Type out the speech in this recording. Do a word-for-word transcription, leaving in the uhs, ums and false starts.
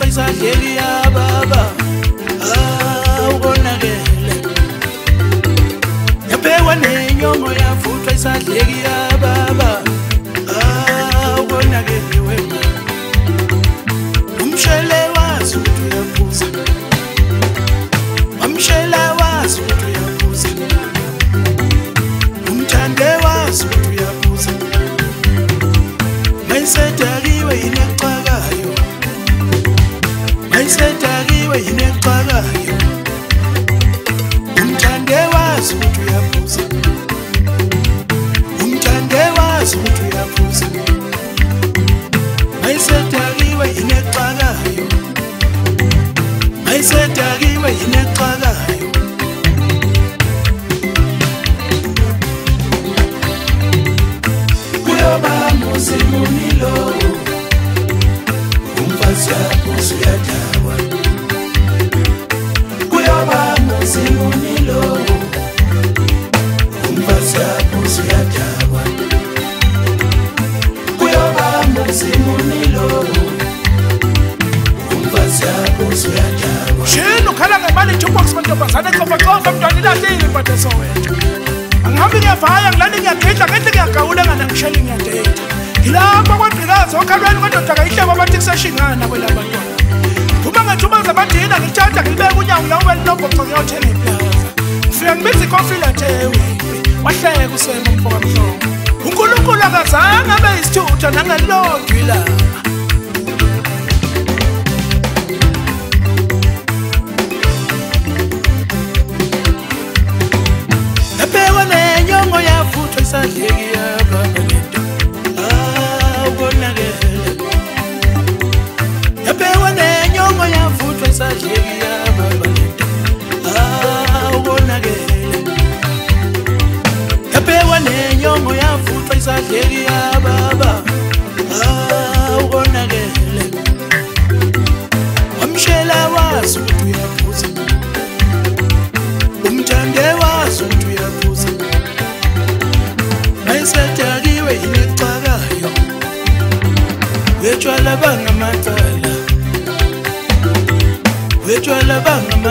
isadleki ya baba ah ubonakele yaphekwa nenyongo yavuthwa isadleki ya baba ah ubonakele wena umshele wazi ukuthi uyaphuza umshela wazi ukuthi uyaphuza umthande wazi ukuthi uyaphuza mayisetakiwe inexakayo mayisetakiwe inexakayo umthande wazi ukuthi uyaphuza umthande wazi ukuthi uyaphuza mayisetakiwe inexakayo mayisetakiwe inexakayo kuyoba musimumilo umfazi yakho usuyadakwa kuyoba musimumilo umfazi yakho usuyadakwa kuyoba musimumilo umfazi yakho usuyadakwa shino khala ngemali jukebox mantombazane cofa cofa mntwana ilahlile impatho sowethu angihambi ngiyavaya ngilani ngiyagidla ngenhle ngiyagawula ngana ngisheli ngiyadate ngilapha kwagqilazi okhalweni kwendoda kayihleba abathi kusashingana kwelabantwana uma ngethuba zabadina ngithatha ngilibeka unyawo lawo linobhoco ngiyothenga iplaza ngifika ngibiza ikofi lathewe wahleka usema mfoka mhlongo uNkulunkulu akazange abe yisithutha nangelodwa ilanga isadleki ya baba lento ah ubonakele yaphekwa nenyongo yavuthwa isadleki ya baba lento ah ubonakele yaphekwa nenyongo yavuthwa isadleki ya baba ah ubonakele umshela wazi ukuthi uyaphuza umthande wazi ukuthi uyaphuza mayisetakiwe inexakayo wetshwala bangamathala wetshwala bangamathala